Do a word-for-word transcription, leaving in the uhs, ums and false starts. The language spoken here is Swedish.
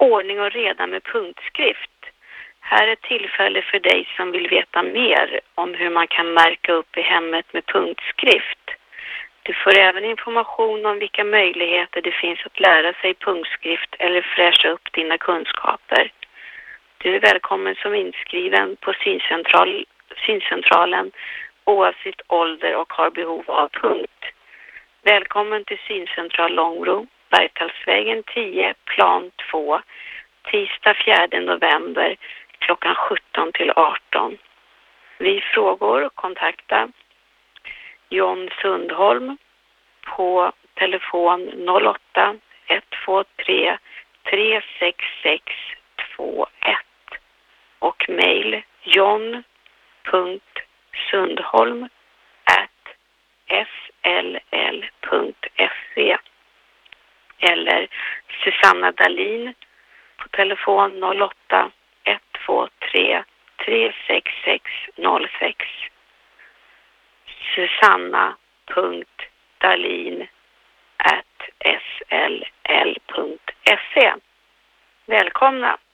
Ordning och reda med punktskrift. Här är ett tillfälle för dig som vill veta mer om hur man kan märka upp i hemmet med punktskrift. Du får även information om vilka möjligheter det finns att lära sig punktskrift eller fräscha upp dina kunskaper. Du är välkommen som inskriven på syncentral, syncentralen oavsett ålder och har behov av punkt. Välkommen till Syncentral Långbro, Bergtalsvägen tio, plan två, tisdag fjärde november klockan sjutton till arton. Vid frågor kontakta John Sundholm på telefon noll åtta ett två tre tre sex sex två ett och mejl john punkt sundholm at sll punkt se eller Susanna Dahlin på telefon noll åtta ett två tre tre sex sex noll sex. Susanna punkt Dahlin at sll punkt se. Välkomna!